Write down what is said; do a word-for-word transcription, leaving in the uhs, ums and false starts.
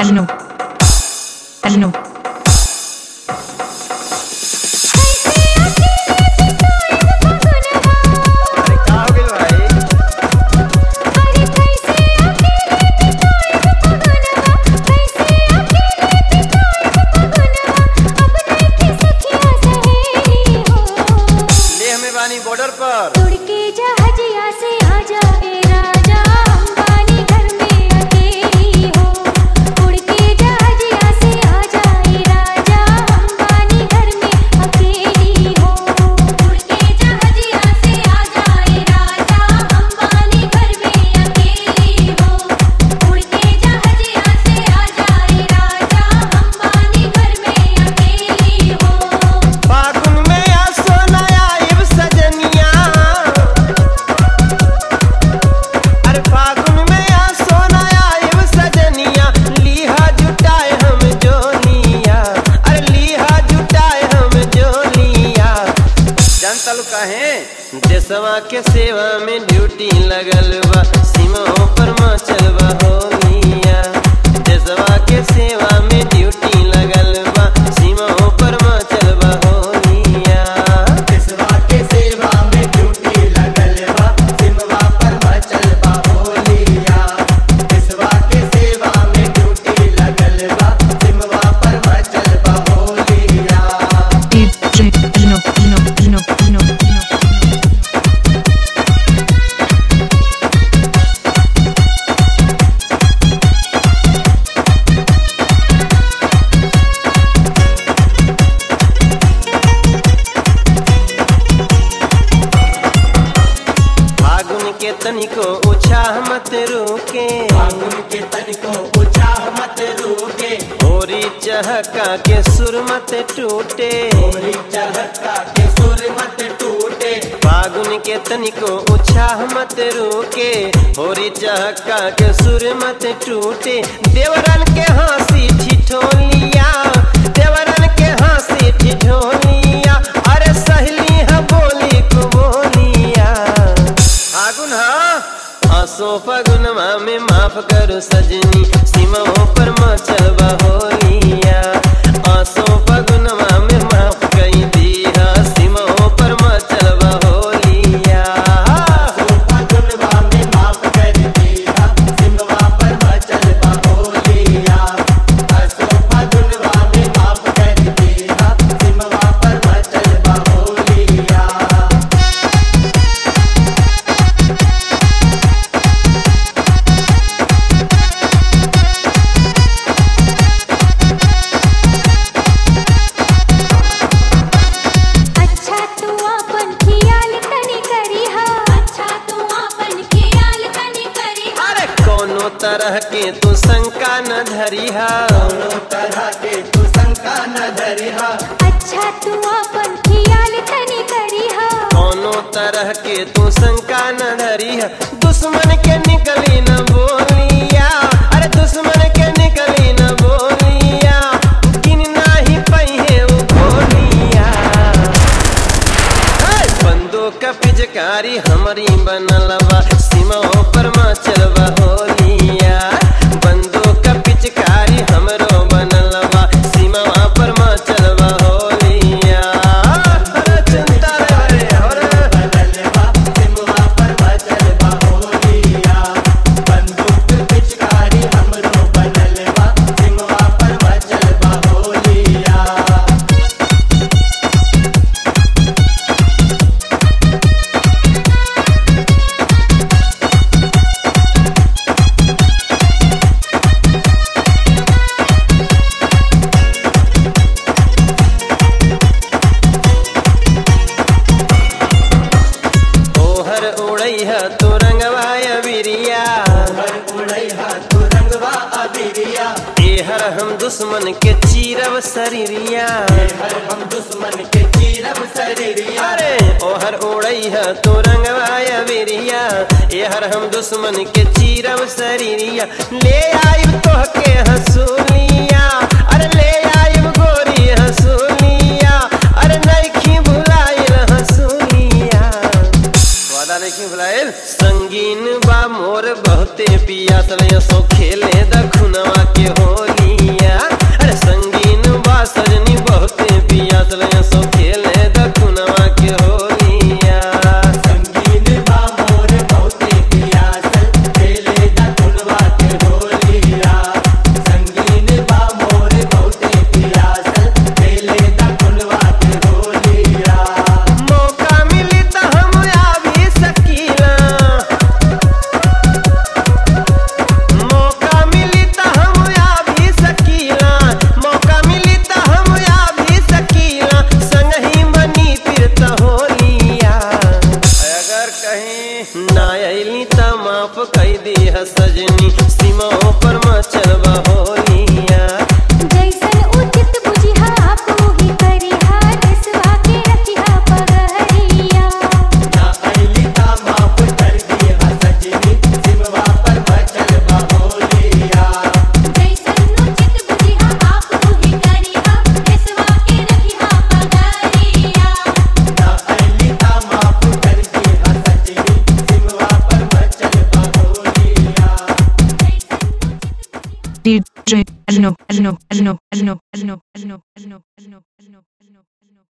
Ajno. Ajno. Border पर उड़ के जहाजिया से आ जाए राजा अंबानी घर में अकेली हो। उड़ के जहाजिया से आ जाए राजा अंबानी घर में अकेली हो। उड़ के जहाजिया से आ जाए राजा अंबानी घर में अकेली हो। उड़ के जहाजिया से आ जाए राजा अंबानी घर में अकेली हो। फागुन में आ सोना आइब सजनिया, अरे फागुन में आ सोना आइब सजनिया, लीहा जुटाए हम जोनिया, अरे लीहा जुटाए हम जोनिया। जानता लो काहे देशवा के सेवा में ड्यूटी लगल बा, सीमाओं पर मचल बा होलिया। देशवा के सेवा में ड्यूटी लगल बा, सीमाओं पर मचल बा होलिया। देशवा के सेवा में ड्यूटी लगल बा, सिमवा पर मचल बा होलिया। देशवा के सेवा में ड्यूटी लगल बा, सिमवा पर मचल बा होलिया। Ajno. Ajno. Ajno. Ajno. Ajno. फागुन के तनिको उछाह मत रुके, फागुन के तनिको उछाह मत रुके, होरी चहका के सुर मत टूटे। होरी चहका के सुर मत टूटे। फागुन के तनिको उछाह मत रुके, होरी चहका के सुर मत टूटे। देवरन के हंसी ठिठोलिया, देवरन के हंसी ठिठोलिया, अरे सहेली है बोली को बोलिया। फागुन हाँ आसो फगुनवा में माफ करो सजनी, सीमाओं पर मचल बा होलिया। आसो फगुनवा में माफ कई दिया, सीमाओं पर मचल बा होलिया। फागुनवा में माफ कर दिया, सिमवा पर मचल बा होलिया। असो फागुनवा में माफ कर दिया, सिमवा पर मचल बा होलिया। अच्छा तू अपन खियाल तनी करिहा। अच्छा तू अपन खियाल तनी करिहा। अरे कोनो तरह के तू शंका न धरिहा, दोनों तरह के तू शंका न धरिहा। अच्छा तू अपन खियाल तनी करिहा। कोनो तरह के तू शंका न धरिहा। दुश्मन के निकली न बोलिया, अरे दुश्मन के निकली न बोलिया, किन नाही पहिए वो बोलिया। हे, बंदूक का पिचकारी हमारी बनलवा, सीमाओं पर मचल बा होलिया। बंदूक का पिचकारी हमरो बनलवा, सीमाओं पर मचल बा होलिया। अरे चिंता रे अरे बदलवा सिमवा पर मचल बा होलिया। बंदूक पिचकारी हमरो बदलवा, सिमवा पर मचल बा होलिया। ओहर उड़ैहा तो रंगवाय बिरिया, हर उड़ैहा तू रंगवा अबिरिया। एहर हम दुश्मन के चीरब शरीरिया। हर हम दुश्मन के चीरब शरीरिया। अरे ओहर उड़ैहा तो रंगवाय बिरिया, एहर हम दुश्मन के चीरब शरीरिया। ले आइब तोहके हसूलिया, अरे ले आइब गोरी हसूलिया, अरे नइखी भुलाइल हसूलिया। वादा नहीं भुलाइल। संगीन बा मोर बहुते पियासल सो खेले दखुनवा के होलिया। अरे संगीन बा सजनी बहुते पियासल सो खेले दखुनवा के होलिया। संगीन बा मोर बहुते पियासल खेले दखुनवा के होलिया। संगीन बा मोर बहुते पियासल खेले दखुनवा के होलिया। मौका मिली त हम आ भी सकीला। मौका मिली त हम आ भी सकीला। मौका मिली त हम आ भी सकीला। संगही बनी फिर त होलिया। अगर कहीं ना अइली त माफ कई दी सजनी सीमा पर मचलबा होलिया। जैसन उचित बुझिहा आपो ही करिहा देशवा के रखिहा पगहरिया। ना अइली ता माफ कर दिया सजनी सिमवा पर मचल होलिया। जैसन उचित बुझिहा आपो ही करिहा देशवा के रखिहा पगहरिया। ना अइली ता माफ कर दिया सजनी सिमवा पर मचल होलिया। D J Arno, Arno, Arno, Arno, Arno, Arno, Arno, Arno, Arno, Arno, Arno.